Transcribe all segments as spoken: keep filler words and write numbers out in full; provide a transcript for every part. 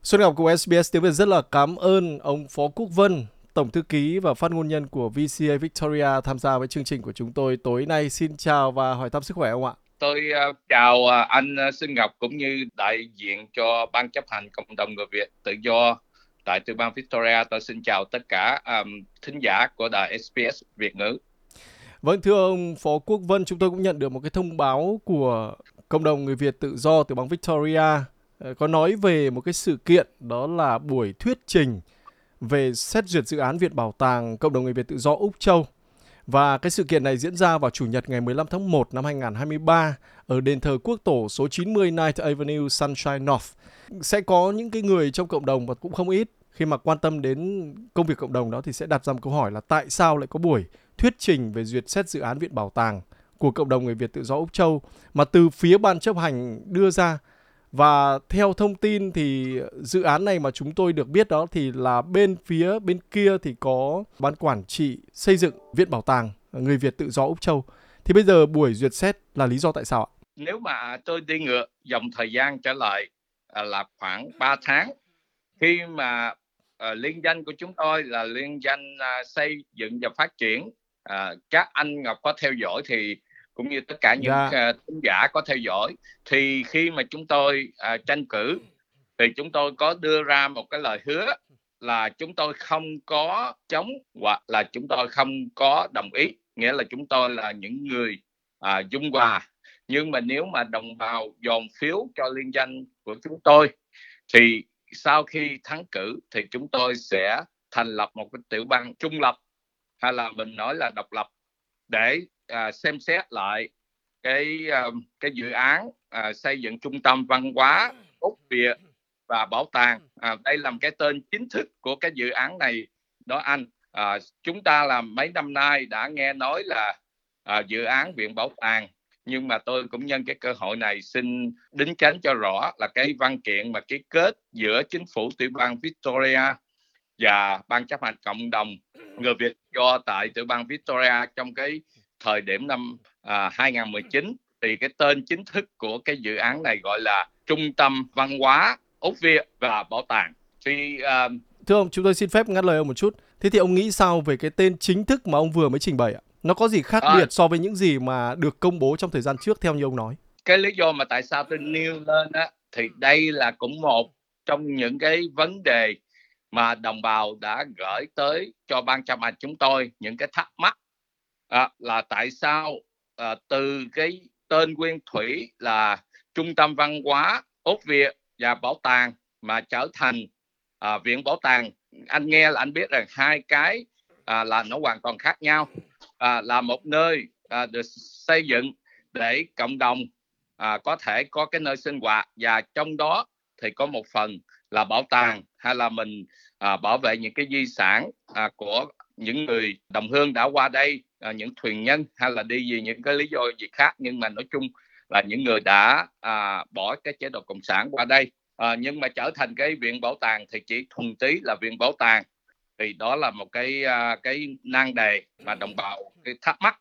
Xuân Ngọc của ét bê ét tiếng Việt rất là cảm ơn ông Phó Quốc Vân, Tổng thư ký và phát ngôn nhân của vê xê a Victoria tham gia với chương trình của chúng tôi tối nay. Xin chào và hỏi thăm sức khỏe ông ạ. Tôi uh, chào uh, anh uh, Xuân Ngọc cũng như đại diện cho Ban chấp hành Cộng đồng người Việt tự do tại tiểu bang Victoria. Tôi xin chào tất cả um, thính giả của đài ét bê ét Việt ngữ. Vâng, thưa ông Phó Quốc Vân, chúng tôi cũng nhận được một cái thông báo của cộng đồng người Việt tự do tiểu bang Victoria có nói về một cái sự kiện, đó là buổi thuyết trình về xét duyệt dự án Viện Bảo tàng Cộng đồng người Việt tự do Úc Châu. Và cái sự kiện này diễn ra vào Chủ nhật ngày mười lăm tháng một năm hai nghìn không trăm hai mươi ba ở đền thờ Quốc tổ số chín mươi Ninth Avenue, Sunshine North. Sẽ có những cái người trong cộng đồng và cũng không ít khi mà quan tâm đến công việc cộng đồng đó thì sẽ đặt ra một câu hỏi là tại sao lại có buổi thuyết trình về duyệt xét dự án Viện Bảo tàng của cộng đồng người Việt tự do Úc Châu mà từ phía ban chấp hành đưa ra. Và theo thông tin thì dự án này mà chúng tôi được biết đó thì là bên phía bên kia thì có ban quản trị xây dựng Viện Bảo tàng người Việt tự do Úc Châu. Thì bây giờ buổi duyệt xét là lý do tại sao ạ? Nếu mà tôi đi ngược dòng thời gian trở lại là khoảng ba tháng, khi mà uh, liên danh của chúng tôi là liên danh uh, xây dựng và phát triển, uh, các anh Ngọc có theo dõi thì cũng như tất cả những Dạ. uh, thính giả có theo dõi, thì khi mà chúng tôi uh, tranh cử thì chúng tôi có đưa ra một cái lời hứa là chúng tôi không có chống hoặc là chúng tôi không có đồng ý, nghĩa là chúng tôi là những người à, dung hòa. Nhưng mà nếu mà đồng bào dồn phiếu cho liên danh của chúng tôi thì sau khi thắng cử thì chúng tôi sẽ thành lập một cái tiểu bang trung lập, hay là mình nói là độc lập, để à, xem xét lại cái uh, cái dự án uh, xây dựng trung tâm văn hóa Úc Việt và bảo tàng. À, đây là một cái tên chính thức của cái dự án này đó anh. À, chúng ta là mấy năm nay đã nghe nói là à, dự án Viện Bảo tàng, nhưng mà tôi cũng nhân cái cơ hội này xin đính chánh cho rõ là cái văn kiện mà ký kết giữa chính phủ tiểu bang Victoria và ban chấp hành cộng đồng người Việt do tại tiểu bang Victoria trong cái thời điểm năm à, hai nghìn không trăm mười chín, thì cái tên chính thức của cái dự án này gọi là Trung tâm Văn hóa Úc Việt và Bảo tàng. Thì uh... Thưa ông, chúng tôi xin phép ngắt lời ông một chút. Thế thì ông nghĩ sao về cái tên chính thức mà ông vừa mới trình bày ạ? Nó có gì khác à, biệt so với những gì mà được công bố trong thời gian trước theo như ông nói? Cái lý do mà tại sao tôi nêu lên á, thì đây là cũng một trong những cái vấn đề mà đồng bào đã gửi tới cho ban chấp hành chúng tôi những cái thắc mắc, à, là tại sao à, từ cái tên nguyên thủy là Trung tâm Văn hóa Úc Việt và Bảo tàng mà trở thành à, Viện Bảo tàng. Anh nghe là anh biết rằng hai cái à, là nó hoàn toàn khác nhau. À, là một nơi à, được xây dựng để cộng đồng à, có thể có cái nơi sinh hoạt, và trong đó thì có một phần là bảo tàng, hay là mình à, bảo vệ những cái di sản à, của những người đồng hương đã qua đây, à, những thuyền nhân, hay là đi vì những cái lý do gì khác, nhưng mà nói chung là những người đã à, bỏ cái chế độ cộng sản qua đây. À, nhưng mà trở thành cái viện bảo tàng thì chỉ thuần túy là viện bảo tàng, thì đó là một cái uh, cái nan đề mà đồng bào cái thắc mắc.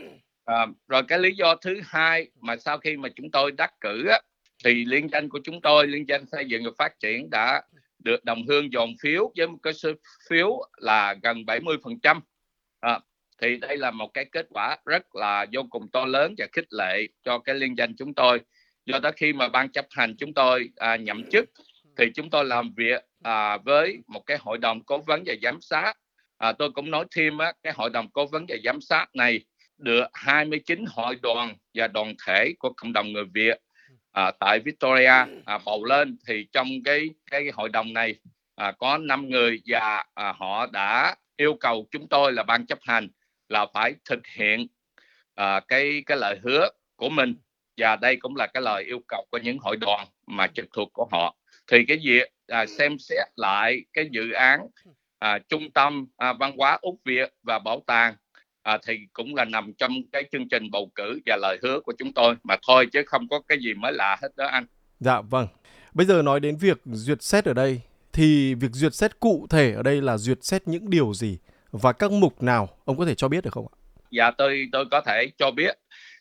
À, rồi cái lý do thứ hai mà sau khi mà chúng tôi đắc cử á, thì liên danh của chúng tôi, liên danh xây dựng và phát triển, đã được đồng hương dồn phiếu với một cái số phiếu là gần bảy mươi phần trăm. À, thì đây là một cái kết quả rất là vô cùng to lớn và khích lệ cho cái liên danh chúng tôi. Do đó khi mà ban chấp hành chúng tôi à, nhậm chức thì chúng tôi làm việc à, với một cái hội đồng cố vấn và giám sát. À, tôi cũng nói thêm á, cái hội đồng cố vấn và giám sát này được hai mươi chín hội đoàn và đoàn thể của cộng đồng người Việt à, tại Victoria à, bầu lên. Thì trong cái cái hội đồng này à, có năm người, và à, họ đã yêu cầu chúng tôi là ban chấp hành là phải thực hiện à, cái cái lời hứa của mình, và đây cũng là cái lời yêu cầu của những hội đoàn mà trực thuộc của họ. Thì cái việc à, xem xét lại cái dự án à, trung tâm à, văn hóa Úc Việt và bảo tàng à, thì cũng là nằm trong cái chương trình bầu cử và lời hứa của chúng tôi mà thôi, chứ không có cái gì mới lạ hết đó anh. Dạ vâng. Bây giờ nói đến việc duyệt xét ở đây, thì việc duyệt xét cụ thể ở đây là duyệt xét những điều gì và các mục nào, ông có thể cho biết được không ạ? Dạ tôi tôi có thể cho biết.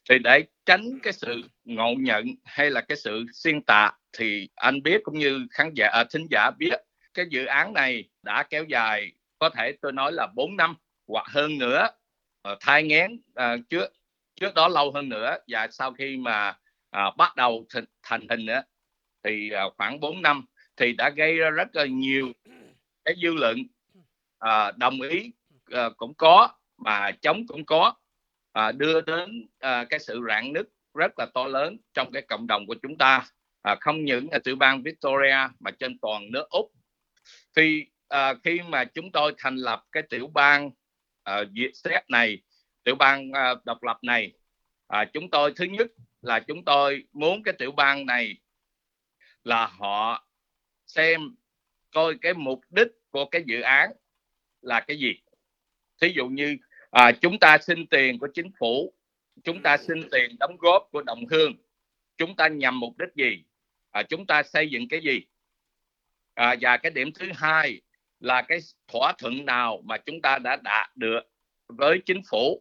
Thì để tránh cái sự ngộ nhận hay là cái sự xuyên tạc thì anh biết cũng như khán giả à, thính giả biết cái dự án này đã kéo dài, có thể tôi nói là bốn năm hoặc hơn nữa, uh, thai nghén uh, trước trước đó lâu hơn nữa, và sau khi mà uh, bắt đầu th- thành hình nữa thì uh, khoảng bốn năm thì đã gây ra rất là nhiều cái dư luận, uh, đồng ý uh, cũng có mà chống cũng có, à, đưa đến à, cái sự rạn nứt rất là to lớn trong cái cộng đồng của chúng ta, à, không những ở tiểu bang Victoria mà trên toàn nước Úc. Thì à, khi mà chúng tôi thành lập cái tiểu bang à, Việt Xét này, tiểu bang à, độc lập này, à, chúng tôi thứ nhất là chúng tôi muốn cái tiểu bang này là họ xem coi cái mục đích của cái dự án là cái gì. Thí dụ như à, chúng ta xin tiền của chính phủ, chúng ta xin tiền đóng góp của đồng hương, chúng ta nhằm mục đích gì, à, chúng ta xây dựng cái gì, à, và cái điểm thứ hai là cái thỏa thuận nào mà chúng ta đã đạt được với chính phủ.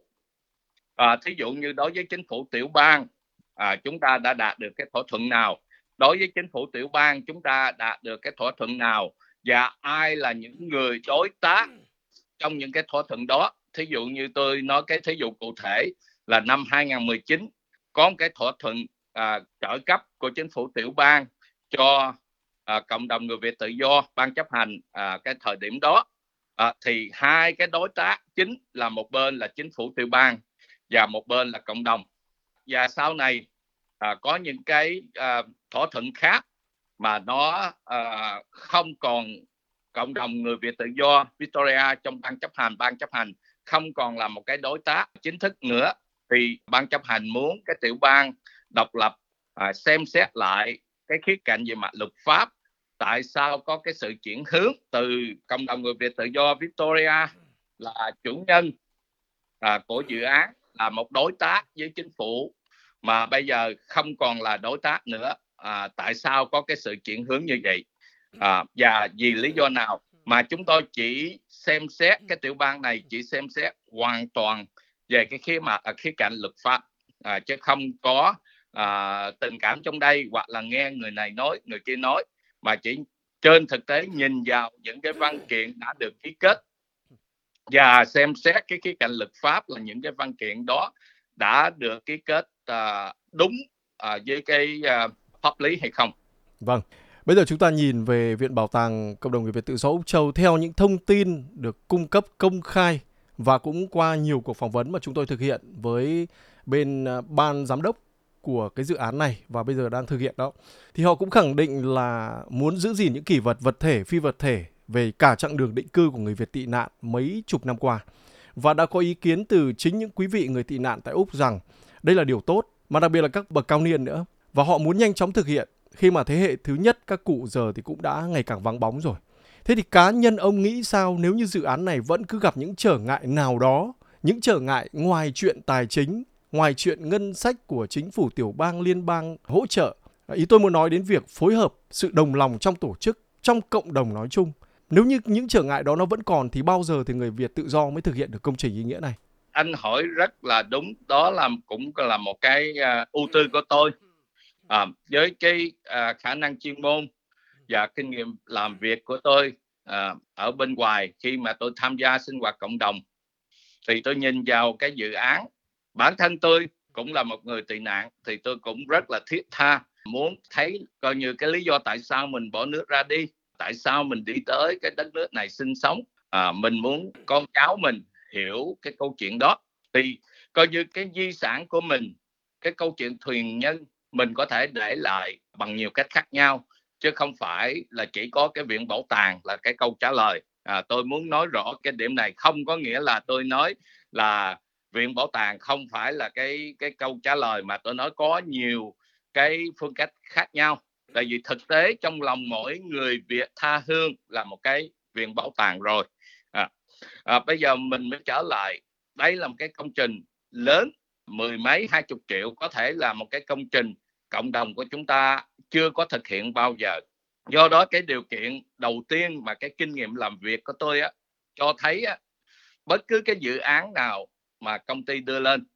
À, thí dụ như đối với chính phủ tiểu bang, à, chúng ta đã đạt được cái thỏa thuận nào, đối với chính phủ tiểu bang chúng ta đạt được cái thỏa thuận nào, và ai là những người đối tác trong những cái thỏa thuận đó. Thí dụ như tôi nói cái thí dụ cụ thể là năm hai không một chín có một cái thỏa thuận à, trợ cấp của chính phủ tiểu bang cho à, cộng đồng người Việt tự do ban chấp hành à, cái thời điểm đó, à, thì hai cái đối tác chính là một bên là chính phủ tiểu bang và một bên là cộng đồng. Và sau này à, có những cái à, thỏa thuận khác mà nó à, không còn cộng đồng người Việt tự do Victoria trong ban chấp hành ban chấp hành không còn là một cái đối tác chính thức nữa, thì ban chấp hành muốn cái tiểu bang độc lập à, xem xét lại cái khía cạnh về mặt luật pháp, tại sao có cái sự chuyển hướng từ cộng đồng người Việt tự do Victoria là chủ nhân à, của dự án, là một đối tác với chính phủ, mà bây giờ không còn là đối tác nữa. À, tại sao có cái sự chuyển hướng như vậy, à, và vì lý do nào mà chúng tôi chỉ xem xét cái tiểu bang này chỉ xem xét hoàn toàn về cái khía mặt khía cạnh luật pháp, à, chứ không có à, tình cảm trong đây hoặc là nghe người này nói người kia nói, mà chỉ trên thực tế nhìn vào những cái văn kiện đã được ký kết và xem xét cái khía cạnh luật pháp là những cái văn kiện đó đã được ký kết à, đúng à, với cái à, pháp lý hay không. Vâng. Bây giờ chúng ta nhìn về Viện Bảo tàng Cộng đồng người Việt tự do Úc Châu theo những thông tin được cung cấp công khai và cũng qua nhiều cuộc phỏng vấn mà chúng tôi thực hiện với bên ban giám đốc của cái dự án này và bây giờ đang thực hiện đó, thì họ cũng khẳng định là muốn giữ gìn những kỷ vật vật thể, phi vật thể về cả chặng đường định cư của người Việt tị nạn mấy chục năm qua. Và đã có ý kiến từ chính những quý vị người tị nạn tại Úc rằng đây là điều tốt, mà đặc biệt là các bậc cao niên nữa. Và họ muốn nhanh chóng thực hiện khi mà thế hệ thứ nhất các cụ giờ thì cũng đã ngày càng vắng bóng rồi. Thế thì cá nhân ông nghĩ sao nếu như dự án này vẫn cứ gặp những trở ngại nào đó, những trở ngại ngoài chuyện tài chính, ngoài chuyện ngân sách của chính phủ tiểu bang, liên bang hỗ trợ? Ý tôi muốn nói đến việc phối hợp, sự đồng lòng trong tổ chức, trong cộng đồng nói chung. Nếu như những trở ngại đó nó vẫn còn thì bao giờ thì người Việt tự do mới thực hiện được công trình ý nghĩa này? Anh hỏi rất là đúng, đó là cũng là một cái uh, ưu tư của tôi. À, với cái uh, khả năng chuyên môn và kinh nghiệm làm việc của tôi uh, ở bên ngoài, khi mà tôi tham gia sinh hoạt cộng đồng thì tôi nhìn vào cái dự án. Bản thân tôi cũng là một người tị nạn thì tôi cũng rất là thiết tha muốn thấy coi như cái lý do tại sao mình bỏ nước ra đi, tại sao mình đi tới cái đất nước này sinh sống, à, mình muốn con cháu mình hiểu cái câu chuyện đó, thì coi như cái di sản của mình, cái câu chuyện thuyền nhân mình có thể để lại bằng nhiều cách khác nhau, chứ không phải là chỉ có cái viện bảo tàng là cái câu trả lời. À, tôi muốn nói rõ cái điểm này, không có nghĩa là tôi nói là viện bảo tàng không phải là cái cái câu trả lời, mà tôi nói có nhiều cái phương cách khác nhau. Tại vì thực tế trong lòng mỗi người Việt tha hương là một cái viện bảo tàng rồi. À, à, bây giờ mình mới trở lại, đây là một cái công trình lớn, mười mấy hai chục triệu, có thể là một cái công trình cộng đồng của chúng ta chưa có thực hiện bao giờ. Do đó cái điều kiện đầu tiên mà cái kinh nghiệm làm việc của tôi á, cho thấy á, bất cứ cái dự án nào mà công ty đưa lên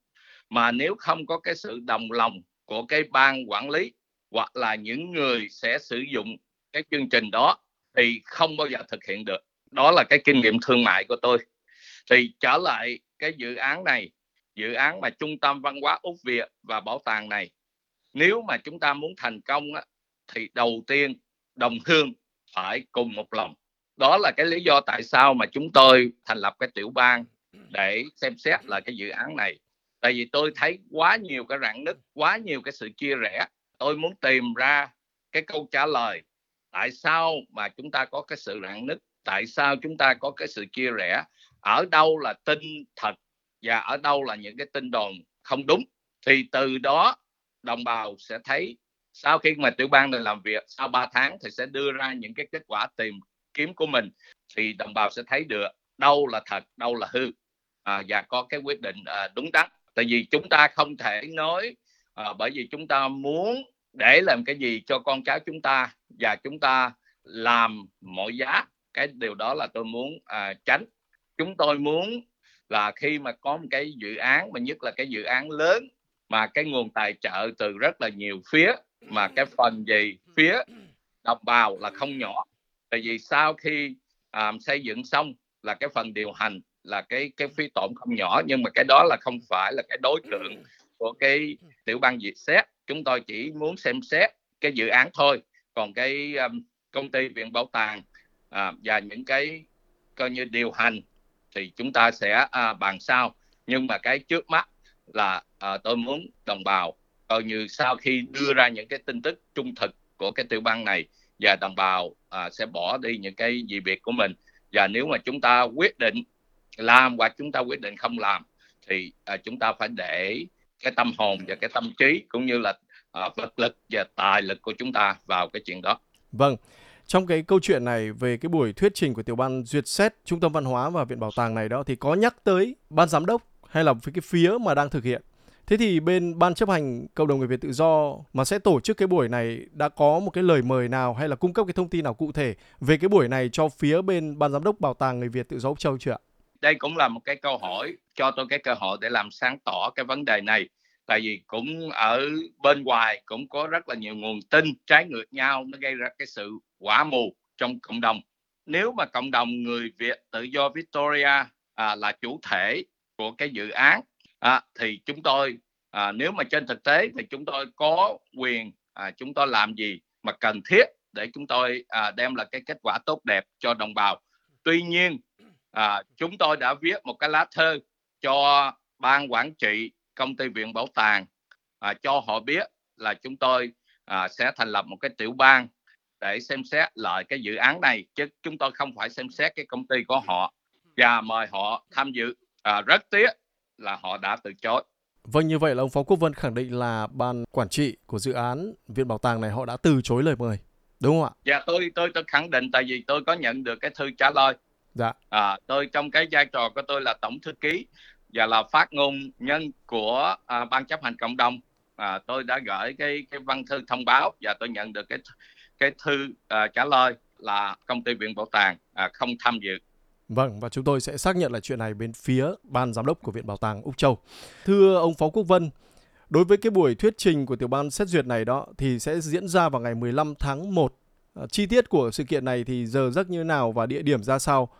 Mà nếu không có cái sự đồng lòng của cái ban quản lý hoặc là những người sẽ sử dụng cái chương trình đó thì không bao giờ thực hiện được. Đó là cái kinh nghiệm thương mại của tôi. Thì trở lại cái dự án này, dự án mà Trung tâm Văn hóa Úc Việt và bảo tàng này, nếu mà chúng ta muốn thành công á, thì đầu tiên đồng hương phải cùng một lòng. Đó là cái lý do tại sao mà chúng tôi thành lập cái tiểu ban để xem xét lại cái dự án này. Tại vì tôi thấy quá nhiều cái rạn nứt, quá nhiều cái sự chia rẽ. Tôi muốn tìm ra cái câu trả lời tại sao mà chúng ta có cái sự rạn nứt, tại sao chúng ta có cái sự chia rẽ, ở đâu là tin thật và ở đâu là những cái tin đồn không đúng. Thì từ đó đồng bào sẽ thấy, sau khi mà tiểu ban này làm việc sau ba tháng thì sẽ đưa ra những cái kết quả tìm kiếm của mình, thì đồng bào sẽ thấy được đâu là thật, đâu là hư, à, và có cái quyết định à, đúng đắn. Tại vì chúng ta không thể nói à, bởi vì chúng ta muốn để làm cái gì cho con cháu chúng ta và chúng ta làm mọi giá. Cái điều đó là tôi muốn à, tránh. Chúng tôi muốn là khi mà có một cái dự án, mà nhất là cái dự án lớn mà cái nguồn tài trợ từ rất là nhiều phía, mà cái phần gì phía đồng bào là không nhỏ. Tại vì sau khi à, xây dựng xong là cái phần điều hành là cái cái phí tổn không nhỏ, nhưng mà cái đó là không phải là cái đối tượng của cái tiểu ban duyệt xét. Chúng tôi chỉ muốn xem xét cái dự án thôi, còn cái um, công ty viện bảo tàng à, và những cái coi như điều hành thì chúng ta sẽ à, bàn sau. Nhưng mà cái trước mắt là à, tôi muốn đồng bào coi như sau khi đưa ra những cái tin tức trung thực của cái tiểu ban này, và đồng bào à, sẽ bỏ đi những cái gì việc của mình, và nếu mà chúng ta quyết định làm hoặc chúng ta quyết định không làm thì à, chúng ta phải để cái tâm hồn và cái tâm trí cũng như là à, vật lực và tài lực của chúng ta vào cái chuyện đó. Vâng, trong cái câu chuyện này về cái buổi thuyết trình của tiểu ban duyệt xét Trung tâm Văn hóa và Viện Bảo tàng này đó thì có nhắc tới ban giám đốc hay là cái phía mà đang thực hiện. Thế thì bên ban chấp hành cộng đồng người Việt tự do mà sẽ tổ chức cái buổi này đã có một cái lời mời nào hay là cung cấp cái thông tin nào cụ thể về cái buổi này cho phía bên ban giám đốc Bảo tàng người Việt tự do Úc Châu chưa ạ? Đây cũng là một cái câu hỏi cho tôi cái cơ hội để làm sáng tỏ cái vấn đề này. Tại vì cũng ở bên ngoài cũng có rất là nhiều nguồn tin trái ngược nhau, nó gây ra cái sự quả mù trong cộng đồng. Nếu mà cộng đồng người Việt tự do Victoria à, là chủ thể của cái dự án à, thì chúng tôi à, nếu mà trên thực tế thì chúng tôi có quyền à, chúng tôi làm gì mà cần thiết để chúng tôi à, đem lại cái kết quả tốt đẹp cho đồng bào. Tuy nhiên à, chúng tôi đã viết một cái lá thư cho ban quản trị công ty viện bảo tàng à, cho họ biết là chúng tôi à, sẽ thành lập một cái tiểu ban để xem xét lại cái dự án này, chứ chúng tôi không phải xem xét cái công ty của họ, và mời họ tham dự. À, rất tiếc là họ đã từ chối. Vâng, như vậy là ông Phó Quốc Vân khẳng định là ban quản trị của dự án Viện Bảo tàng này họ đã từ chối lời mời, đúng không ạ? Dạ, tôi tôi tôi khẳng định, tại vì tôi có nhận được cái thư trả lời. Dạ. À, tôi trong cái vai trò của tôi là tổng thư ký và là phát ngôn nhân của à, ban chấp hành cộng đồng. À, tôi đã gửi cái cái văn thư thông báo và tôi nhận được cái cái thư à, trả lời là công ty viện bảo tàng à, không tham dự. Vâng, và chúng tôi sẽ xác nhận lại chuyện này bên phía ban giám đốc của Viện Bảo tàng Úc Châu. Thưa ông Phó Quốc Vân, đối với cái buổi thuyết trình của tiểu ban xét duyệt này đó thì sẽ diễn ra vào ngày mười lăm tháng một. À, chi tiết của sự kiện này thì giờ giấc như nào và địa điểm ra sao?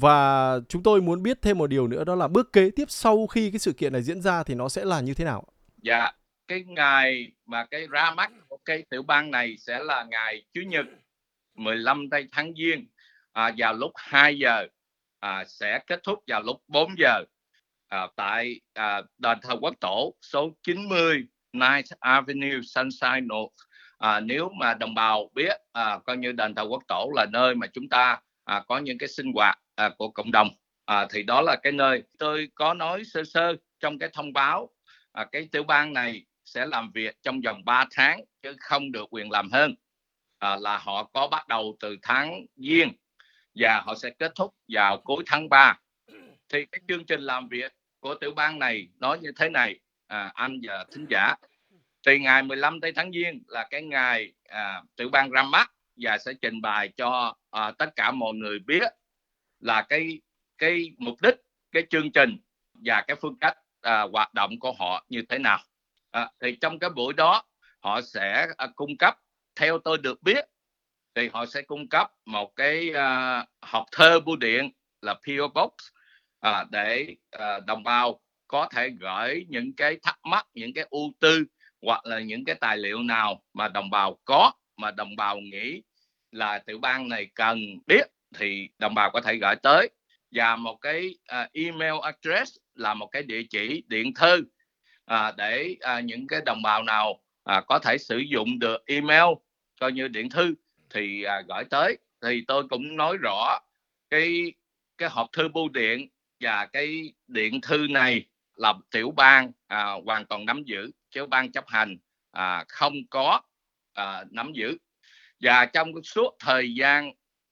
Và chúng tôi muốn biết thêm một điều nữa, đó là bước kế tiếp sau khi cái sự kiện này diễn ra thì nó sẽ là như thế nào? Dạ, cái ngày mà cái ra mắt của cái tiểu ban này sẽ là ngày Chủ nhật mười lăm tháng Giêng à, vào lúc hai giờ, à, sẽ kết thúc vào lúc bốn giờ à, tại à, đền thờ Quốc Tổ số chín mươi Ninth Avenue Sunshine North. À, nếu mà đồng bào biết à, coi như đền thờ Quốc Tổ là nơi mà chúng ta à, có những cái sinh hoạt à, của cộng đồng, à, thì đó là cái nơi tôi có nói sơ sơ trong cái thông báo. À, cái tiểu ban này sẽ làm việc trong vòng ba tháng chứ không được quyền làm hơn. À, là họ có bắt đầu từ tháng Giêng và họ sẽ kết thúc vào cuối tháng ba. Thì cái chương trình làm việc của tiểu ban này nói như thế này, à, anh và thính giả. Thì ngày mười lăm tháng Giêng là cái ngày à, tiểu ban ra mắt và sẽ trình bày cho à, tất cả mọi người biết là cái cái mục đích, cái chương trình và cái phương cách à, hoạt động của họ như thế nào. À, thì trong cái buổi đó họ sẽ à, cung cấp, theo tôi được biết thì họ sẽ cung cấp một cái à, hộp thư bưu điện là pê ô Box à, để à, đồng bào có thể gửi những cái thắc mắc, những cái ưu tư hoặc là những cái tài liệu nào mà đồng bào có, mà đồng bào nghĩ là tiểu bang này cần biết, thì đồng bào có thể gửi tới. Và một cái uh, email address là một cái địa chỉ điện thư à, để à, những cái đồng bào nào à, có thể sử dụng được email coi như điện thư thì à, gửi tới. Thì tôi cũng nói rõ cái cái hộp thư bưu điện và cái điện thư này là tiểu bang à, hoàn toàn nắm giữ, chứ ban chấp hành à, không có à, nắm giữ. Và trong suốt thời gian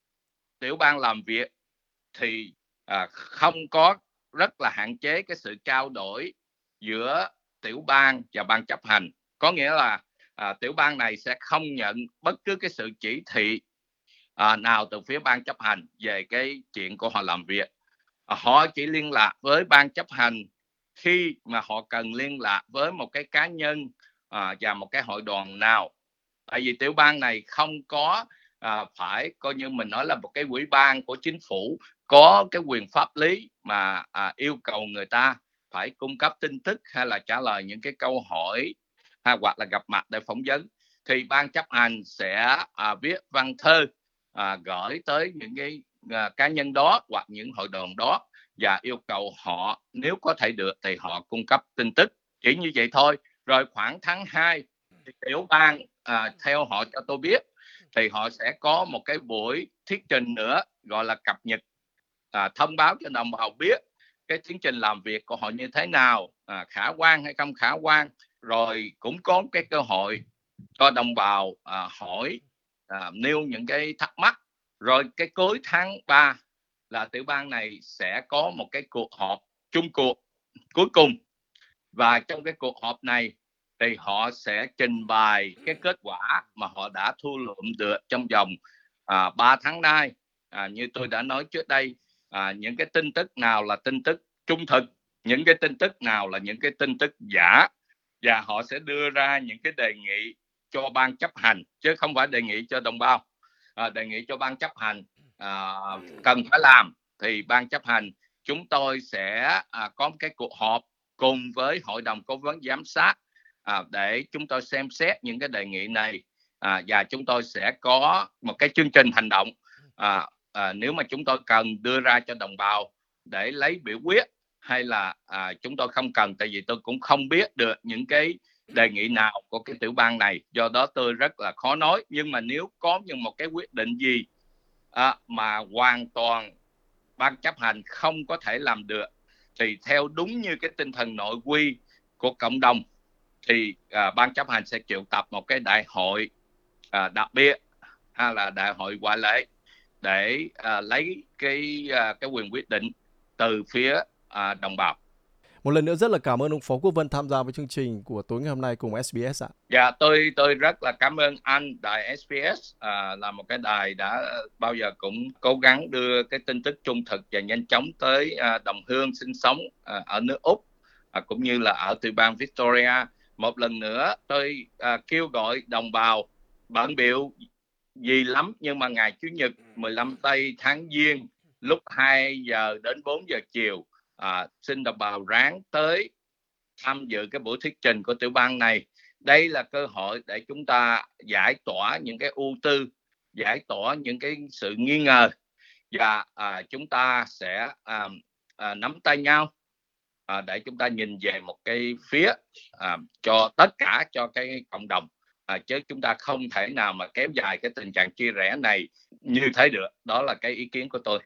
tiểu bang làm việc thì à, không có, rất là hạn chế cái sự trao đổi giữa tiểu bang và ban chấp hành. Có nghĩa là à, tiểu bang này sẽ không nhận bất cứ cái sự chỉ thị à, nào từ phía ban chấp hành về cái chuyện của họ làm việc. À, họ chỉ liên lạc với ban chấp hành khi mà họ cần liên lạc với một cái cá nhân à, và một cái hội đoàn nào. Tại vì tiểu bang này không có à, phải coi như mình nói là một cái ủy ban của chính phủ có cái quyền pháp lý mà à, yêu cầu người ta phải cung cấp tin tức hay là trả lời những cái câu hỏi hay hoặc là gặp mặt để phỏng vấn. Thì ban chấp hành sẽ à, viết văn thơ à, gửi tới những cái à, cá nhân đó hoặc những hội đoàn đó và yêu cầu họ nếu có thể được thì họ cung cấp tin tức, chỉ như vậy thôi. Rồi khoảng tháng hai thì tiểu bang à, theo họ cho tôi biết thì họ sẽ có một cái buổi thuyết trình nữa gọi là cập nhật, à, thông báo cho đồng bào biết cái tiến trình làm việc của họ như thế nào, à, khả quan hay không khả quan. Rồi cũng có cái cơ hội cho đồng bào à, hỏi, à, nêu những cái thắc mắc. Rồi cái cuối tháng ba là tiểu bang này sẽ có một cái cuộc họp chung cuộc cuối cùng, và trong cái cuộc họp này thì họ sẽ trình bày cái kết quả mà họ đã thu lượm được trong vòng à, ba tháng nay. À, như tôi đã nói trước đây, à, những cái tin tức nào là tin tức trung thực, những cái tin tức nào là những cái tin tức giả, và họ sẽ đưa ra những cái đề nghị cho ban chấp hành, chứ không phải đề nghị cho đồng bào. À, đề nghị cho ban chấp hành à, cần phải làm, thì ban chấp hành chúng tôi sẽ à, có một cái cuộc họp cùng với hội đồng cố vấn giám sát à, để chúng tôi xem xét những cái đề nghị này, à, và chúng tôi sẽ có một cái chương trình hành động à, à, nếu mà chúng tôi cần đưa ra cho đồng bào để lấy biểu quyết, hay là à, chúng tôi không cần, tại vì tôi cũng không biết được những cái đề nghị nào của cái tiểu bang này, do đó tôi rất là khó nói. Nhưng mà nếu có những một cái quyết định gì à, mà hoàn toàn ban chấp hành không có thể làm được, thì theo đúng như cái tinh thần nội quy của cộng đồng thì à, ban chấp hành sẽ triệu tập một cái đại hội à, đặc biệt hay là đại hội ngoại lệ để à, lấy cái à, cái quyền quyết định từ phía à, đồng bào. Một lần nữa rất là cảm ơn ông Phó Quốc Vân tham gia với chương trình của tối ngày hôm nay cùng ét bê ét ạ. Dạ, tôi tôi rất là cảm ơn anh. Đài ét bê ét à, là một cái đài đã bao giờ cũng cố gắng đưa cái tin tức trung thực và nhanh chóng tới à, đồng hương sinh sống à, ở nước Úc à, cũng như là ở tiểu bang Victoria. Một lần nữa tôi à, kêu gọi đồng bào bận biểu gì lắm, nhưng mà ngày Chủ nhật mười lăm tây tháng Giêng lúc hai giờ đến bốn giờ chiều à, xin đồng bào ráng tới tham dự cái buổi thuyết trình của tiểu bang này. Đây là cơ hội để chúng ta giải tỏa những cái ưu tư, giải tỏa những cái sự nghi ngờ, và à, chúng ta sẽ à, à, nắm tay nhau à, để chúng ta nhìn về một cái phía à, cho tất cả cho cái cộng đồng, à, chứ chúng ta không thể nào mà kéo dài cái tình trạng chia rẽ này như thế được. Đó là cái ý kiến của tôi.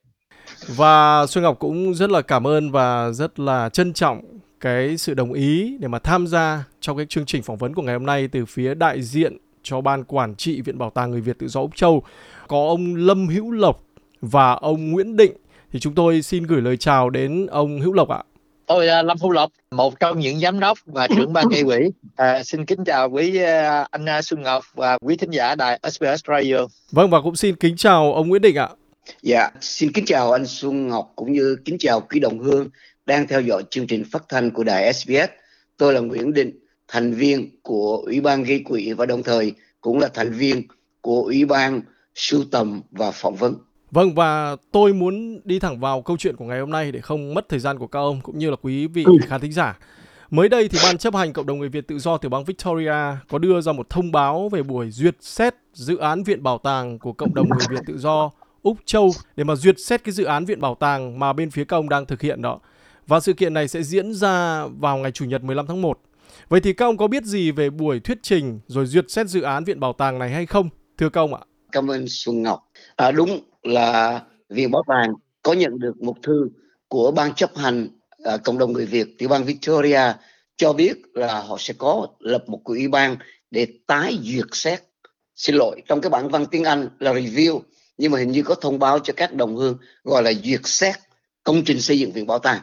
Và Xuân Ngọc cũng rất là cảm ơn và rất là trân trọng cái sự đồng ý để mà tham gia trong cái chương trình phỏng vấn của ngày hôm nay từ phía đại diện cho Ban Quản trị Viện Bảo tàng Người Việt Tự do Úc Châu. Có ông Lâm Hữu Lộc và ông Nguyễn Định. Thì chúng tôi xin gửi lời chào đến ông Hữu Lộc ạ. Tôi là Lâm Hữu Lộc, một trong những giám đốc và trưởng ban gây quỹ. À, xin kính chào quý anh Xuân Ngọc và quý thính giả đài ét bê ét Radio. Vâng, và cũng xin kính chào ông Nguyễn Định ạ. Dạ, xin kính chào anh Xuân Ngọc cũng như kính chào quý đồng hương đang theo dõi chương trình phát thanh của đài ét bê ét. Tôi là Nguyễn Định, thành viên của Ủy ban gây quỹ và đồng thời cũng là thành viên của Ủy ban sưu tầm và phỏng vấn. Vâng, và tôi muốn đi thẳng vào câu chuyện của ngày hôm nay để không mất thời gian của các ông cũng như là quý vị Ừ. khán thính giả. Mới đây thì Ban chấp hành Cộng đồng người Việt tự do tiểu bang Victoria có đưa ra một thông báo về buổi duyệt xét dự án Viện Bảo tàng của Cộng đồng người Việt tự do Úc Châu để mà duyệt xét cái dự án Viện Bảo tàng mà bên phía các ông đang thực hiện đó. Và sự kiện này sẽ diễn ra vào ngày Chủ nhật mười lăm tháng một. Vậy thì các ông có biết gì về buổi thuyết trình rồi duyệt xét dự án Viện Bảo tàng này hay không? Thưa các ông ạ. Cảm ơn Xuân Ngọc. À, đúng là Viện Bảo tàng có nhận được một thư của Ban chấp hành à, Cộng đồng người Việt tiểu bang Victoria cho biết là họ sẽ có lập một ủy ban để tái duyệt xét. Xin lỗi, trong cái bản văn tiếng Anh là review, nhưng mà hình như có thông báo cho các đồng hương gọi là duyệt xét công trình xây dựng Viện Bảo tàng.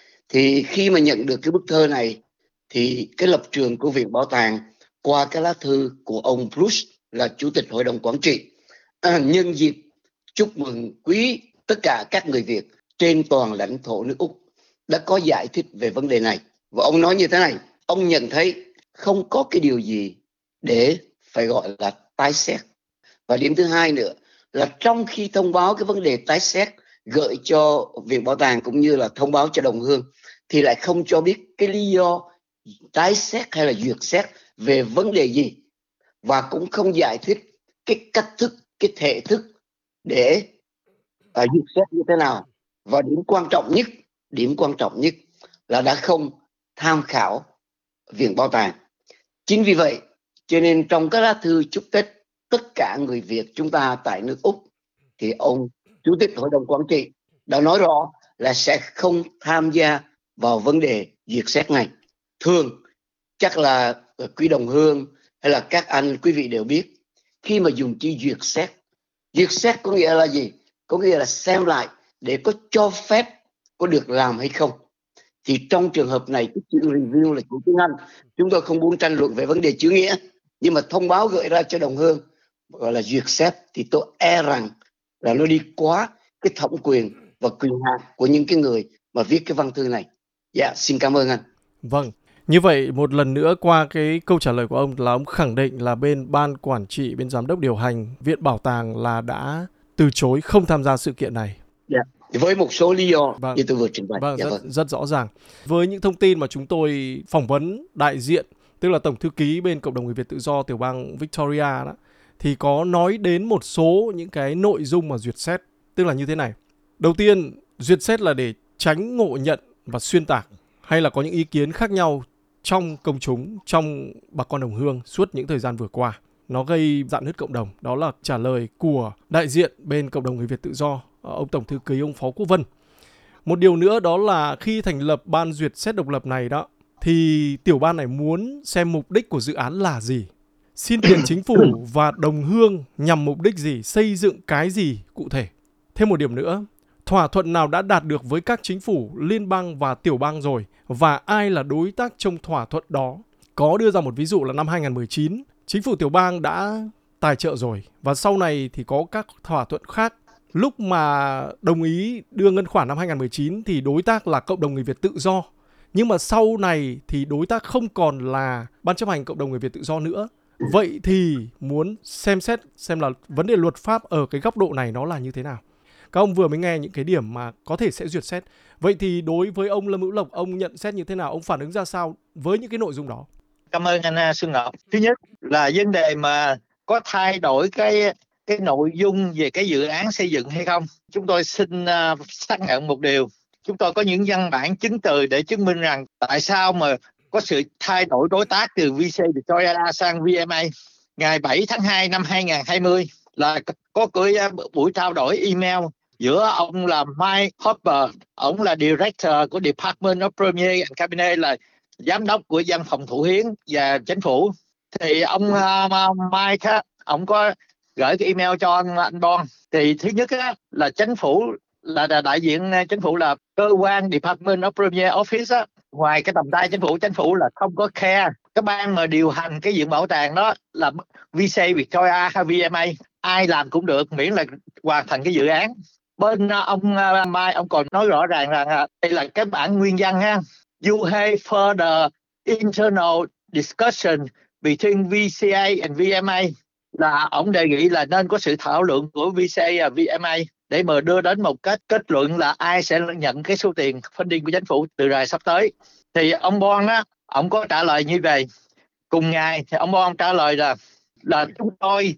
Thì khi mà nhận được cái bức thơ này thì cái lập trường của Viện Bảo tàng qua cái lá thư của ông Bruce là Chủ tịch Hội đồng Quản trị à, nhân dịp chúc mừng quý tất cả các người Việt trên toàn lãnh thổ nước Úc đã có giải thích về vấn đề này. Và ông nói như thế này, ông nhận thấy không có cái điều gì để phải gọi là tái xét. Và điểm thứ hai nữa là trong khi thông báo cái vấn đề tái xét gửi cho Viện Bảo tàng cũng như là thông báo cho đồng hương thì lại không cho biết cái lý do tái xét hay là duyệt xét về vấn đề gì, và cũng không giải thích cái cách thức, cái thể thức để uh, duyệt xét như thế nào. Và điểm quan trọng nhất, điểm quan trọng nhất là đã không tham khảo Viện Bảo tàng. Chính vì vậy, cho nên trong các lá thư chúc Tết tất cả người Việt chúng ta tại nước Úc thì ông Chủ tịch Hội đồng Quản trị đã nói rõ là sẽ không tham gia vào vấn đề duyệt xét này. Thường chắc là quý đồng hương hay là các anh quý vị đều biết, khi mà dùng chữ duyệt xét, duyệt xét có nghĩa là gì? Có nghĩa là xem lại để có cho phép có được làm hay không. Thì trong trường hợp này cái chữ review là chữ tiếng Anh, chúng tôi không muốn tranh luận về vấn đề chữ nghĩa, nhưng mà thông báo gửi ra cho đồng hương gọi là duyệt xét thì tôi e rằng là nó đi quá cái thẩm quyền và quyền hạn của những cái người mà viết cái văn thư này. Dạ, xin cảm ơn anh. Vâng, như vậy một lần nữa qua cái câu trả lời của ông là ông khẳng định là bên ban quản trị, bên giám đốc điều hành Viện Bảo tàng là đã từ chối không tham gia sự kiện này. Dạ, với một số lý do Vâng. như tôi vừa trình bày. Vâng, Dạ, rất, vâng. rất rõ ràng. Với những thông tin mà chúng tôi phỏng vấn đại diện, tức là tổng thư ký bên Cộng đồng người Việt tự do tiểu bang Victoria đó, thì có nói đến một số những cái nội dung mà duyệt xét, tức là như thế này. Đầu tiên, duyệt xét là để tránh ngộ nhận và xuyên tạc hay là có những ý kiến khác nhau trong công chúng, trong bà con đồng hương suốt những thời gian vừa qua. Nó gây rạn nứt cộng đồng. Đó là trả lời của đại diện bên Cộng đồng người Việt tự do, ông tổng thư ký ông Phó Quốc Vân. Một điều nữa đó là khi thành lập ban duyệt xét độc lập này đó, thì tiểu ban này muốn xem mục đích của dự án là gì, xin tiền chính phủ và đồng hương nhằm mục đích gì, xây dựng cái gì cụ thể. Thêm một điểm nữa, thỏa thuận nào đã đạt được với các chính phủ liên bang và tiểu bang rồi, và ai là đối tác trong thỏa thuận đó. Có đưa ra một ví dụ là năm hai không một chín, chính phủ tiểu bang đã tài trợ rồi, và sau này thì có các thỏa thuận khác. Lúc mà đồng ý đưa ngân khoản năm hai không một chín thì đối tác là Cộng đồng người Việt tự do. Nhưng mà sau này thì đối tác không còn là Ban chấp hành Cộng đồng người Việt tự do nữa. Vậy thì muốn xem xét xem là vấn đề luật pháp ở cái góc độ này nó là như thế nào. Các ông vừa mới nghe những cái điểm mà có thể sẽ duyệt xét. Vậy thì đối với ông Lâm Hữu Lộc, ông nhận xét như thế nào? Ông phản ứng ra sao với những cái nội dung đó? Cảm ơn anh Xuân Ngọc. Thứ nhất là vấn đề mà có thay đổi cái cái nội dung về cái dự án xây dựng hay không. Chúng tôi xin uh, xác nhận một điều. Chúng tôi có những văn bản chứng từ để chứng minh rằng tại sao mà có sự thay đổi đối tác từ vê xê Victoria sang vê em a. Ngày bảy tháng hai năm hai không hai không là có cái buổi trao đổi email giữa ông là Mike Hopper, ông là Director của Department of Premier and Cabinet, là giám đốc của văn phòng thủ hiến và chính phủ. Thì ông uh, Mike á, ông có gửi cái email cho anh, anh Bon. Thì thứ nhất á, là chính phủ là đại diện chính phủ là cơ quan Department of Premier Office á, ngoài cái tầm tay chính phủ, chính phủ là không có care cái ban mà điều hành cái viện bảo tàng đó là vê xê Victoria hay vê em a, ai làm cũng được miễn là hoàn thành cái dự án. bên à, ông à, Mai ông còn nói rõ ràng rằng à, đây là cái bản nguyên văn ha. You have further internal discussion between vê xê a and vê em a, là ông đề nghị là nên có sự thảo luận của vê xê a và vê em a để mà đưa đến một kết kết luận là ai sẽ nhận cái số tiền funding của chính phủ từ rày sắp tới. Thì ông Bon á, ông có trả lời như vậy. Cùng ngày thì ông Bon trả lời là là chúng tôi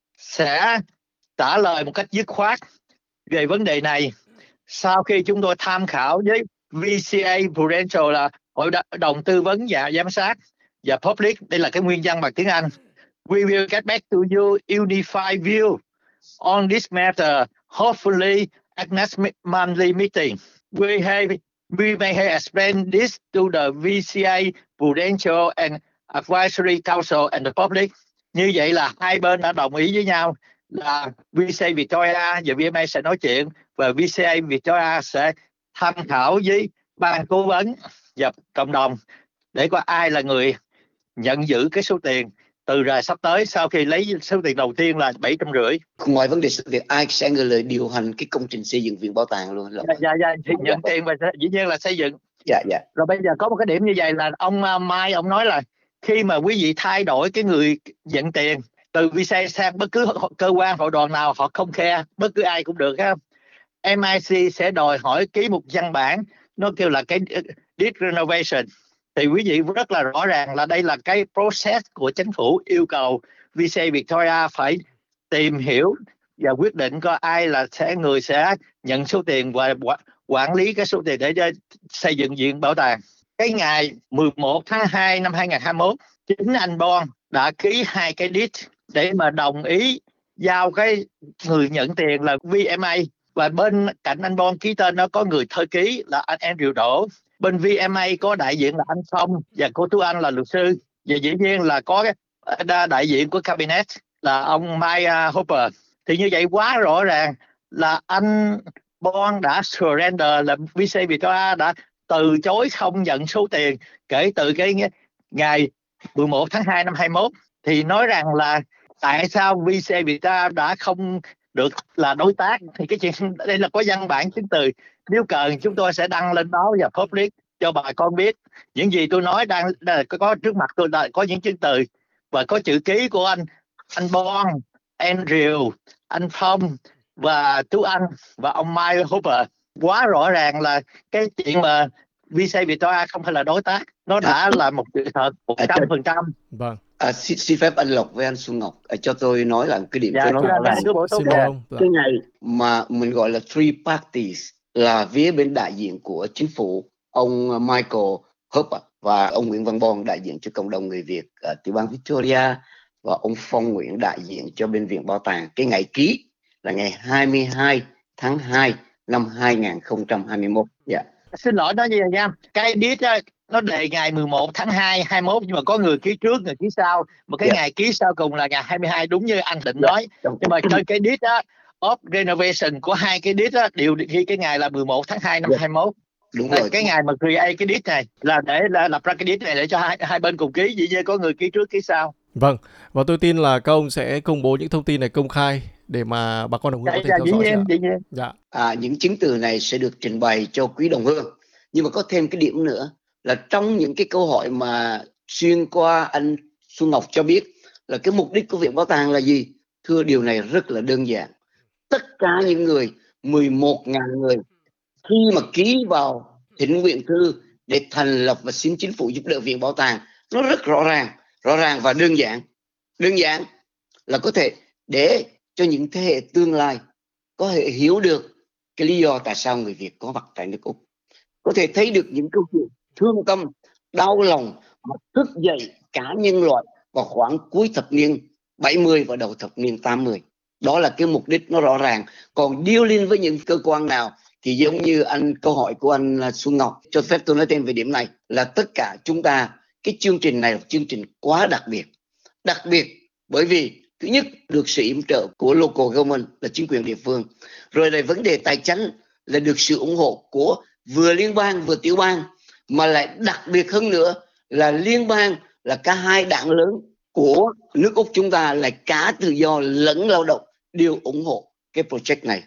sẽ trả lời một cách dứt khoát về vấn đề này sau khi chúng tôi tham khảo với vê xê a Prudential, là hội đồng tư vấn và giám sát, và public, đây là cái nguyên văn bằng tiếng Anh. We will get back to you unified view on this matter, hopefully at next monthly meeting. We have we may have explained this to the vê xê a Prudential and Advisory Council and the public. Như vậy là hai bên đã đồng ý với nhau là vê xê a Victoria và vê em a sẽ nói chuyện, và vê xê a Victoria sẽ tham khảo với ban cố vấn và cộng đồng để coi ai là người nhận giữ cái số tiền từ rày sắp tới sau khi lấy số tiền đầu tiên là bảy trăm rưỡi. Ngoài vấn đề sự việc, ai sẽ người lời điều hành cái công trình xây dựng viện bảo tàng luôn? Dạ, dạ, dạ, thì nhận tiền và dĩ nhiên là xây dựng. Dạ, dạ. Rồi bây giờ có một cái điểm như vậy là ông Mai ông nói là khi mà quý vị thay đổi cái người nhận tiền từ vê xê a sang bất cứ cơ quan hội đoàn nào, họ không khe, bất cứ ai cũng được ha. em i xê sẽ đòi hỏi ký một văn bản, nó kêu là cái deed renovation. Thì quý vị rất là rõ ràng là đây là cái process của chính phủ yêu cầu vê xê a Victoria phải tìm hiểu và quyết định coi ai là sẽ người sẽ nhận số tiền và quản lý cái số tiền để xây dựng viện bảo tàng. Cái ngày mười một tháng hai năm hai nghìn không trăm hai mươi mốt, chính anh Bon đã ký hai cái deed để mà đồng ý giao cái người nhận tiền là vê em a, và bên cạnh anh Bon ký tên nó có người thư ký là anh Andrew Đỗ. Bên vê em a có đại diện là anh Phong và cô Tú Anh là luật sư, và dĩ nhiên là có cái đại diện của cabinet là ông Mike Hopper. Thì như vậy quá rõ ràng là anh Bon đã surrender, là vê xê a Victoria đã từ chối không nhận số tiền kể từ cái ngày mười một tháng hai năm hai mươi mốt. Thì nói rằng là tại sao vê xê a Victoria đã không được là đối tác, thì cái chuyện đây là có văn bản chứng từ. Nếu cần chúng tôi sẽ đăng lên báo và public cho bà con biết những gì tôi nói đang, đang có trước mặt tôi, là có những chứng từ và có chữ ký của anh anh Bon, Andrew, anh Phong và Tú Anh và ông Mike Hopper. Quá rõ ràng là cái chuyện mà vê xê a Victoria không phải là đối tác, nó đã là một sự thật một trăm phần trăm. Vâng. À, xin, xin phép anh Lộc với anh Xuân Ngọc à, cho tôi nói lại cái điểm Dạ, cho nó rõ ràng. Xin mời ông. Cái ngày mà mình gọi là three parties là phía bên đại diện của chính phủ, ông Michael Hopper và ông Nguyễn Văn Bon đại diện cho cộng đồng người Việt ở tiểu bang Victoria, và ông Phong Nguyễn đại diện cho bên viện bảo tàng. Cái ngày ký là ngày hai mươi hai tháng hai năm hai nghìn không trăm hai mươi mốt. Dạ. Xin lỗi nói như vậy nha. Cái deed đó, nó đề ngày mười một tháng hai hai mươi mốt, nhưng mà có người ký trước, người ký sau. Một cái yeah. ngày ký sau cùng là ngày hai mươi hai, đúng như anh Định yeah. nói. Nhưng mà cái deed đó, of renovation của hai cái deed đó đều ghi cái ngày là mười một tháng hai năm yeah. hai mươi mốt. Đúng là rồi. Cái ngày mà create cái deed này là để là lập ra cái deed này để cho hai, hai bên cùng ký, vì như có người ký trước ký sau. Vâng, và tôi tin là các ông sẽ công bố những thông tin này công khai để mà bà con đồng hương có thể theo dõi. Nhiên, dĩ nhiên. Dạ. À, những chứng từ này sẽ được trình bày cho quý đồng hương. Nhưng mà có thêm cái điểm nữa là trong những cái câu hỏi mà xuyên qua anh Xuân Ngọc cho biết là cái mục đích của viện bảo tàng là gì? Thưa, điều này rất là đơn giản. Tất cả những người, mười một nghìn người, khi mà ký vào thỉnh nguyện thư để thành lập và xin chính phủ giúp đỡ viện bảo tàng, nó rất rõ ràng, rõ ràng và đơn giản. Đơn giản là có thể để cho những thế hệ tương lai có thể hiểu được cái lý do tại sao người Việt có mặt tại nước Úc, có thể thấy được những câu chuyện thương tâm, đau lòng mà thức dậy cả nhân loại vào khoảng cuối thập niên bảy mươi và đầu thập niên tám mươi. Đó là cái mục đích nó rõ ràng. Còn deal liên với những cơ quan nào thì giống như anh câu hỏi của anh Xuân Ngọc, cho phép tôi nói thêm về điểm này là tất cả chúng ta, cái chương trình này là chương trình quá đặc biệt. Đặc biệt bởi vì thứ nhất được sự yểm trợ của local government là chính quyền địa phương, rồi là vấn đề tài chính là được sự ủng hộ của vừa liên bang vừa tiểu bang, mà lại đặc biệt hơn nữa là liên bang là cả hai đảng lớn của nước Úc chúng ta là cả tự do lẫn lao động đều ủng hộ cái project này.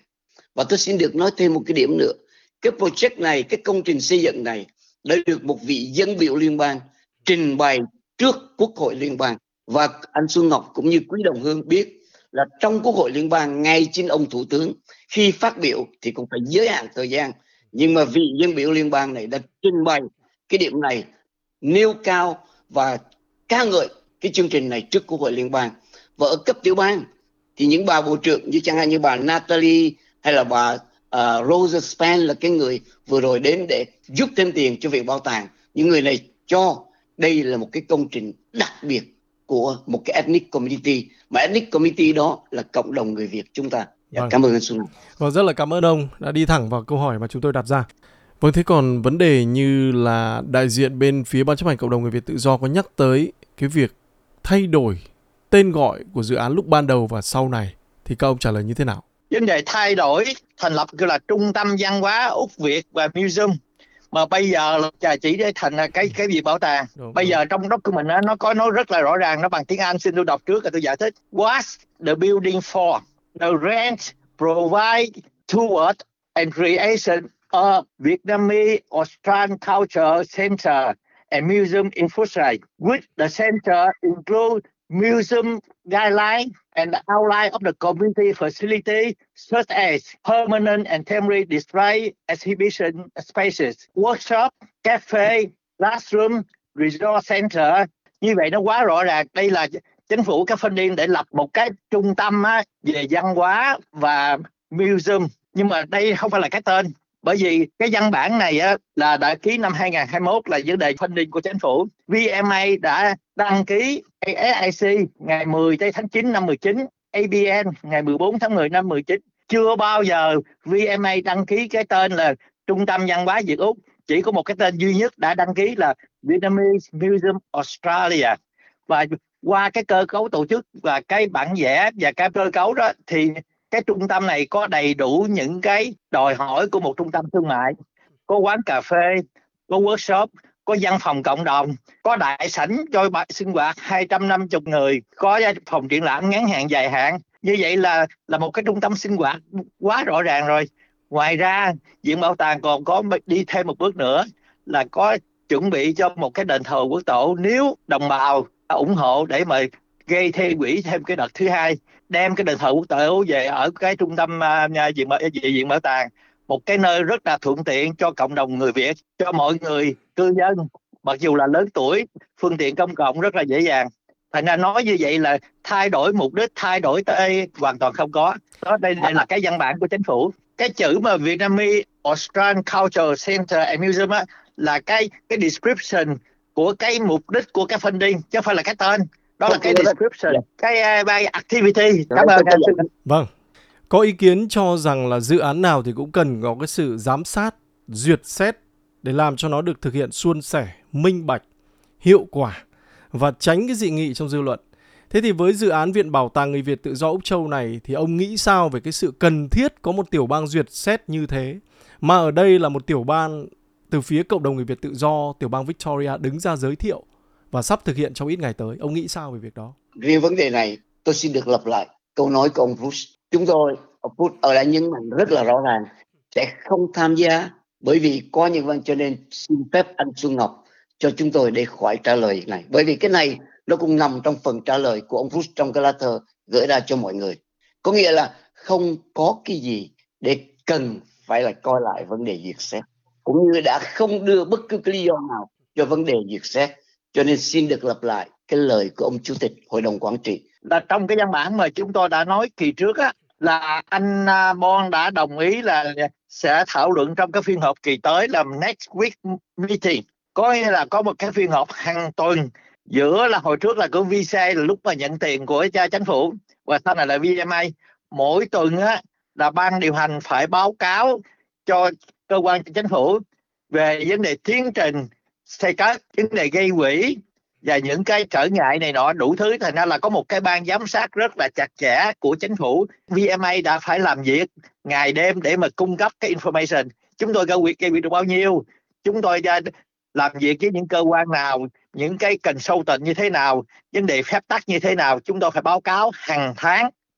Và tôi xin được nói thêm một cái điểm nữa. Cái project này, cái công trình xây dựng này đã được một vị dân biểu liên bang trình bày trước Quốc hội liên bang. Và anh Xuân Ngọc cũng như Quý Đồng Hương biết là trong Quốc hội liên bang, ngay chính ông Thủ tướng khi phát biểu thì cũng phải giới hạn thời gian. Nhưng mà vị dân biểu liên bang này đã trình bày cái điểm này, nêu cao và ca ngợi cái chương trình này trước Quốc hội liên bang. Và ở cấp tiểu bang thì những bà bộ trưởng như chẳng hạn như bà Natalie hay là bà uh, Rosa Span là cái người vừa rồi đến để giúp thêm tiền cho Viện Bảo tàng. Những người này cho đây là một cái công trình đặc biệt của một cái ethnic community, mà ethnic community đó là cộng đồng người Việt chúng ta. Dạ, Vâng. cảm ơn anh Xuân. Vâng, rất là cảm ơn ông đã đi thẳng vào câu hỏi mà chúng tôi đặt ra. Vâng, thế còn vấn đề như là đại diện bên phía Ban chấp hành Cộng đồng Người Việt Tự Do có nhắc tới cái việc thay đổi tên gọi của dự án lúc ban đầu và sau này, thì các ông trả lời như thế nào? Vấn đề thay đổi thành lập gọi là Trung tâm Văn hóa Úc Việt và Museum, mà bây giờ là chỉ để thành là cái cái gì bảo tàng. Đúng, Bây đúng. giờ trong document nó nó có nói rất là rõ ràng, nó bằng tiếng Anh, xin tôi đọc trước và tôi giải thích. What's the building for? The rent provide toward and creation of Vietnamese Australian Culture Center and Museum infrastructure, which the center include museum guidelines and the outline of the community facility such as permanent and temporary display exhibition spaces, workshop, cafe, classroom, resort center. Như vậy nó quá rõ ràng. Đây là chính phủ các funding để lập một cái trung tâm á, về văn hóa và museum. Nhưng mà đây không phải là cái tên. Bởi vì cái văn bản này á, là đã ký năm hai nghìn không trăm hai mươi mốt, là vấn đề funding của chính phủ. vê em a đã đăng ký a ét i xê ngày mười tháng chín năm mười chín, a bê en ngày mười bốn tháng mười năm mười chín. Chưa bao giờ vê em a đăng ký cái tên là Trung tâm Văn hóa Việt Úc. Chỉ có một cái tên duy nhất đã đăng ký là Vietnamese Museum Australia. Và qua cái cơ cấu tổ chức và cái bản vẽ và cái cơ cấu đó thì cái trung tâm này có đầy đủ những cái đòi hỏi của một trung tâm thương mại. Có quán cà phê, có workshop, có văn phòng cộng đồng, có đại sảnh cho bạn sinh hoạt hai trăm năm mươi người, có phòng triển lãm ngắn hạn dài hạn. Như vậy là là một cái trung tâm sinh hoạt quá rõ ràng rồi. Ngoài ra, Viện Bảo tàng còn có đi thêm một bước nữa là có chuẩn bị cho một cái đền thờ quốc tổ, nếu đồng bào ủng hộ để mà gây thêm quỹ thêm cái đợt thứ hai, đem cái đền thờ quốc tổ về ở cái trung tâm uh, viện, viện bảo tàng, một cái nơi rất là thuận tiện cho cộng đồng người Việt, cho mọi người cư dân, mặc dù là lớn tuổi, phương tiện công cộng rất là dễ dàng. Thành ra nói như vậy là thay đổi mục đích, thay đổi tới hoàn toàn không có. Đó, đây, đây là cái văn bản của chính phủ. Cái chữ mà Vietnamese Australian Culture Center and Museum á, là cái cái description của cái mục đích của cái funding, chứ không phải là cái tên. Đó là cái description, cái uh, activity. Cảm ơn anh. Vâng. Có ý kiến cho rằng là dự án nào thì cũng cần có cái sự giám sát, duyệt xét để làm cho nó được thực hiện suôn sẻ, minh bạch, hiệu quả và tránh cái dị nghị trong dư luận. Thế thì với dự án Viện Bảo tàng Người Việt Tự do Úc Châu này thì ông nghĩ sao về cái sự cần thiết có một tiểu bang duyệt xét như thế, mà ở đây là một tiểu bang từ phía cộng đồng người Việt tự do, tiểu bang Victoria đứng ra giới thiệu và sắp thực hiện trong ít ngày tới. Ông nghĩ sao về việc đó? Riêng vấn đề này, tôi xin được lặp lại câu nói của ông Bruce. Chúng tôi, ông Bruce ở đây nhấn mạnh rất là rõ ràng, sẽ không tham gia bởi vì có những vấn, cho nên xin phép anh Xuân Ngọc cho chúng tôi để khỏi trả lời này. Bởi vì cái này nó cũng nằm trong phần trả lời của ông Bruce trong cái lá thơ gửi ra cho mọi người. Có nghĩa là không có cái gì để cần phải là coi lại vấn đề duyệt xét, cũng như đã không đưa bất cứ cái lý do nào cho vấn đề duyệt xét. Cho nên xin được lặp lại cái lời của ông Chủ tịch Hội đồng Quản trị. Là trong cái văn bản mà chúng tôi đã nói kỳ trước á, là anh Bon đã đồng ý là sẽ thảo luận trong cái phiên họp kỳ tới là next week meeting. Có nghĩa là có một cái phiên họp hàng tuần, giữa là hồi trước là của vê xê là lúc mà nhận tiền của chính phủ, và sau này là vê em a. Mỗi tuần á là ban điều hành phải báo cáo cho cơ quan chính phủ về vấn đề tiến trình xây cất, vấn đề gây quỹ và những cái trở ngại này nọ đủ thứ. Thành ra là có một cái ban giám sát rất là chặt chẽ của chính phủ. vê em a đã phải làm việc ngày đêm để mà cung cấp cái information. Chúng tôi gây quỹ gây quỹ được bao nhiêu, chúng tôi làm việc với những cơ quan nào, những cái consultant như thế nào, vấn đề phép tắc như thế nào, chúng tôi phải báo cáo hàng tháng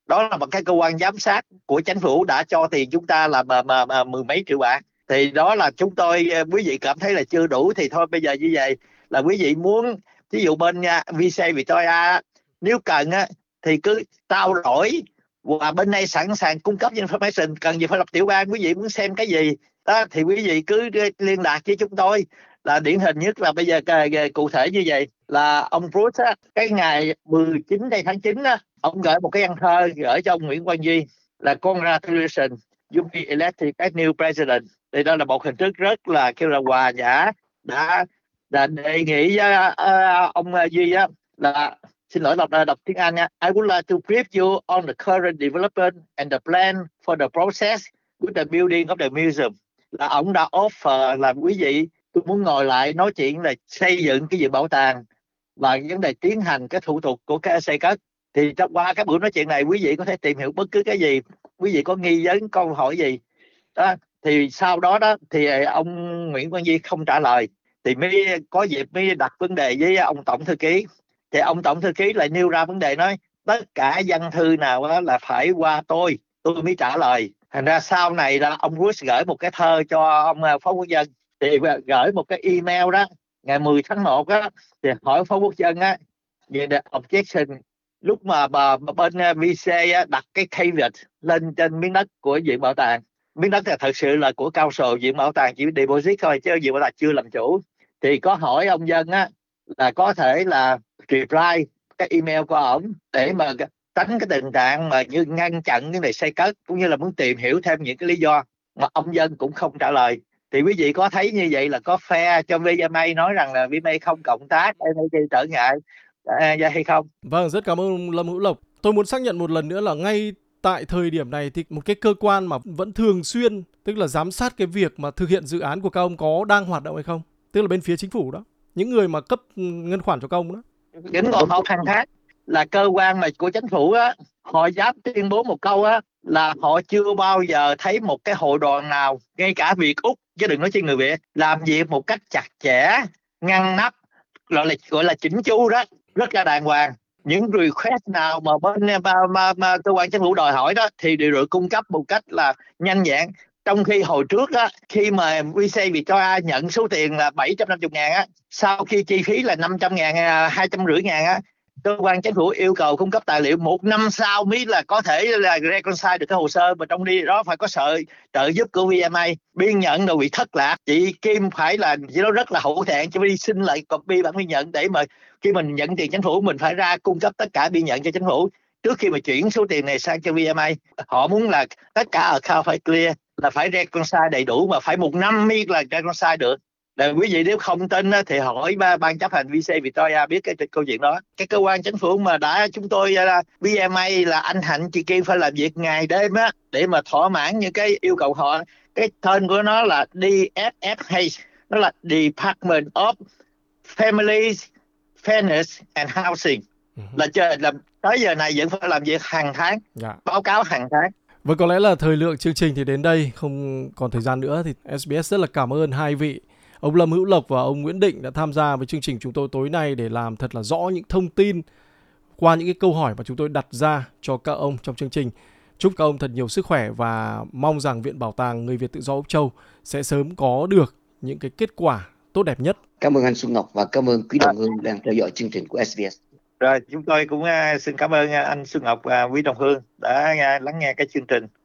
Đó là một cái cơ quan giám sát của chính phủ đã cho tiền chúng ta là mà, mà, mà mười mấy triệu bạc. Thì đó là chúng tôi, quý vị cảm thấy là chưa đủ thì thôi, bây giờ như vậy là quý vị muốn, ví dụ bên uh, vê xê Victoria nếu cần á, thì cứ trao đổi và bên đây sẵn sàng cung cấp information. Cần gì phải lập tiểu bang, quý vị muốn xem cái gì đó thì quý vị cứ liên lạc với chúng tôi. Là điển hình nhất là bây giờ cụ thể như vậy là ông Bruce á, cái ngày mười chín đây tháng chín á, ông gửi một cái văn thơ gửi cho ông Nguyễn Quang Duy là congratulations, you be elected as new president. Thì đó là một hình thức rất là kêu là hòa nhã, đã, đã đề nghị với uh, ông Duy á là, xin lỗi đọc đọc tiếng Anh nha. I would like to brief you on the current development and the plan for the process with the building of the museum. Là ông đã offer là quý vị, tôi muốn ngồi lại nói chuyện là xây dựng cái viện bảo tàng và vấn đề tiến hành cái thủ tục của cái xây cất. Thì trong qua các buổi nói chuyện này quý vị có thể tìm hiểu bất cứ cái gì, quý vị có nghi vấn câu hỏi gì đó. Thì sau đó đó thì ông Nguyễn Quang Duy không trả lời, thì mới có dịp mới đặt vấn đề với ông tổng thư ký. Thì ông tổng thư ký lại nêu ra vấn đề, nói tất cả văn thư nào đó là phải qua tôi tôi mới trả lời. Thành ra sau này là ông Bruce gửi một cái thơ cho ông Phó Quốc Dân, thì gửi một cái email đó ngày mười tháng một á, thì hỏi Phó Quốc Dân á về the objection lúc mà bà, bà bên vê xê á, đặt cái caveat lên trên miếng đất của viện bảo tàng. Miếng đất là thật sự là của council, viện bảo tàng chỉ deposit thôi chứ viện bảo tàng chưa làm chủ. Thì có hỏi ông Dân á là có thể là reply cái email của ổng để mà tránh cái tình trạng mà như ngăn chặn cái này xây cất, cũng như là muốn tìm hiểu thêm những cái lý do, mà ông Dân cũng không trả lời. Thì quý vị có thấy như vậy là có fair cho vê em a nói rằng là vê em a không cộng tác hay trở ngại à, hay không? Vâng, rất cảm ơn ông Lâm Hữu Lộc. Tôi muốn xác nhận một lần nữa là ngay tại thời điểm này thì một cái cơ quan mà vẫn thường xuyên, tức là giám sát cái việc mà thực hiện dự án của các ông có đang hoạt động hay không? Tức là bên phía chính phủ đó, những người mà cấp ngân khoản cho các ông đó. Những người họ khai thác là cơ quan mà của chính phủ á, họ dám tuyên bố một câu á là họ chưa bao giờ thấy một cái hội đoàn nào, ngay cả Việt Úc chứ đừng nói chi người Việt, làm việc một cách chặt chẽ, ngăn nắp, gọi là gọi là chỉnh chu đó, rất là đàng hoàng. Những request nào mà bên mà, mà, mà cơ quan chính phủ đòi hỏi đó thì đều được cung cấp một cách là nhanh nhẹn. Trong khi hồi trước á, khi mà vê xê Victoria nhận số tiền là bảy trăm năm mươi ngàn á, sau khi chi phí là năm trăm ngàn, hai trăm rưỡi ngàn á, cơ quan chính phủ yêu cầu cung cấp tài liệu một năm sau mới là có thể là reconcile được cái hồ sơ, mà trong đi đó phải có sự trợ giúp của vê em a. Biên nhận rồi bị thất lạc, chị Kim phải là chị đó rất là hổ thẹn cho đi xin lại copy bản biên nhận, để mà khi mình nhận tiền chính phủ mình phải ra cung cấp tất cả biên nhận cho chính phủ trước khi mà chuyển số tiền này sang cho vê em a. Họ muốn là tất cả account phải clear, là phải reconcile đầy đủ, mà phải một năm mới là reconcile được. Là quý vị nếu không tin thì hỏi ban chấp hành vê xê Victoria biết cái câu chuyện đó. Cái cơ quan chính phủ mà đã chúng tôi vê em a là anh Hạnh chị Kim phải làm việc ngày đêm á để mà thỏa mãn những cái yêu cầu họ. Cái tên của nó là đê ép ép hát, nó là Department of Families, Fairness and Housing. Uh-huh. Là chờ là tới giờ này vẫn phải làm việc hàng tháng, yeah. Báo cáo hàng tháng. Và có lẽ là thời lượng chương trình thì đến đây, không còn thời gian nữa, thì ét bê ét rất là cảm ơn hai vị, ông Lâm Hữu Lộc và ông Nguyễn Định, đã tham gia với chương trình chúng tôi tối nay để làm thật là rõ những thông tin qua những cái câu hỏi mà chúng tôi đặt ra cho các ông trong chương trình. Chúc các ông thật nhiều sức khỏe và mong rằng Viện Bảo tàng Người Việt Tự do Úc Châu sẽ sớm có được những cái kết quả tốt đẹp nhất. Cảm ơn anh Xuân Ngọc và cảm ơn quý đồng hương đang theo dõi chương trình của ét bê ét. Rồi, chúng tôi cũng xin cảm ơn anh Xuân Ngọc và quý đồng hương đã lắng nghe cái chương trình.